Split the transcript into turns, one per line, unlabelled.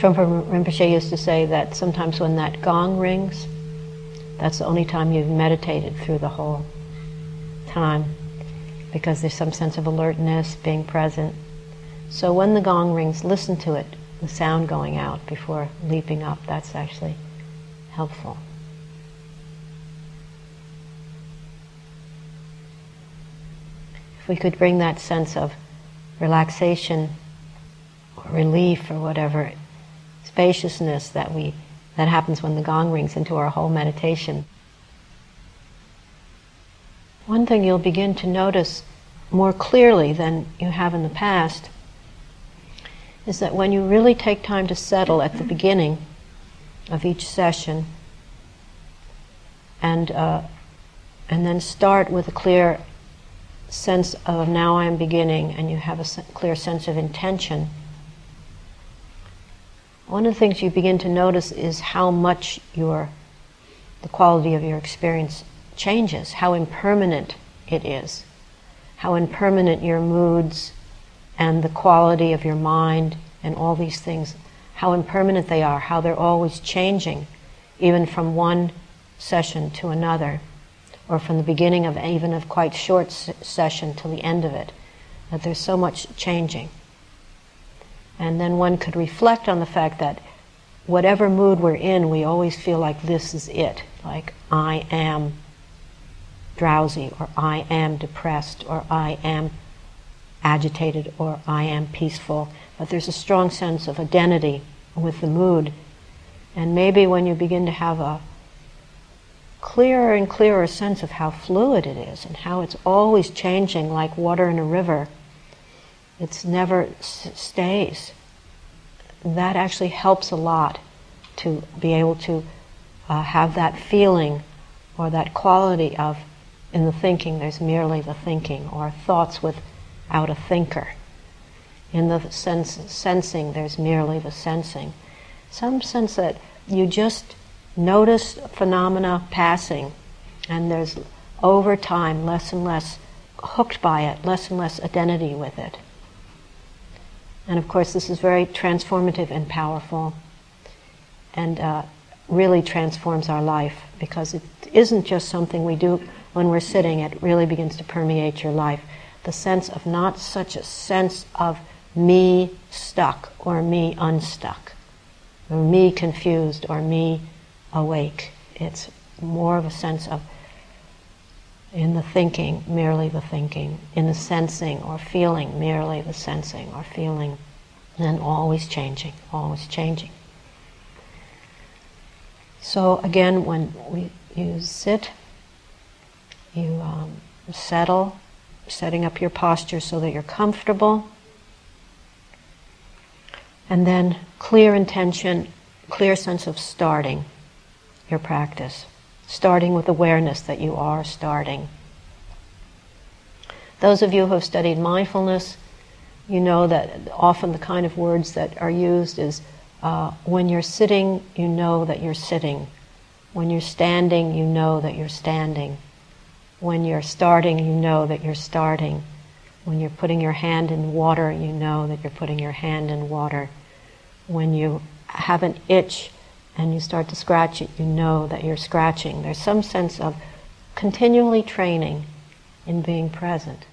Trungpa Rinpoche used to say that sometimes when that gong rings, that's the only time you've meditated through the whole time, because there's some sense of alertness, being present. So when the gong rings, listen to it, the sound going out before leaping up. That's actually helpful. If we could bring that sense of relaxation or relief or whatever, spaciousness that happens when the gong rings into our whole meditation. One thing you'll begin to notice more clearly than you have in the past is that when you really take time to settle at the beginning of each session and then start with a clear sense of now I'm beginning, and you have a clear sense of intention, one of the things you begin to notice is how much the quality of your experience changes, how impermanent it is, how impermanent your moods and the quality of your mind and all these things, how impermanent they are, how they're always changing, even from one session to another, or from the beginning of even a quite short session to the end of it, that there's so much changing. And then one could reflect on the fact that whatever mood we're in, we always feel like this is it, like I am drowsy, or I am depressed, or I am agitated, or I am peaceful. But there's a strong sense of identity with the mood. And maybe when you begin to have a clearer and clearer sense of how fluid it is and how it's always changing like water in a river, it never stays. That actually helps a lot to be able to have that feeling or that quality of, in the thinking there's merely the thinking, or thoughts without a thinker. In the sensing there's merely the sensing. Some sense that you just notice phenomena passing, and there's over time less and less hooked by it, less and less identity with it. And of course this is very transformative and powerful, and really transforms our life, because it isn't just something we do when we're sitting, it really begins to permeate your life. The sense of not such a sense of me stuck or me unstuck, or me confused or me awake. It's more of a sense of, in the thinking, merely the thinking, in the sensing or feeling, merely the sensing or feeling, and always changing, always changing. So again, when you sit, you settle, setting up your posture so that you're comfortable, and then clear intention, clear sense of starting your practice, starting with awareness that you are starting. Those of you who have studied mindfulness, you know that often the kind of words that are used is when you're sitting, you know that you're sitting. When you're standing, you know that you're standing. When you're starting, you know that you're starting. When you're putting your hand in water, you know that you're putting your hand in water. When you have an itch and you start to scratch it, you know that you're scratching. There's some sense of continually training in being present.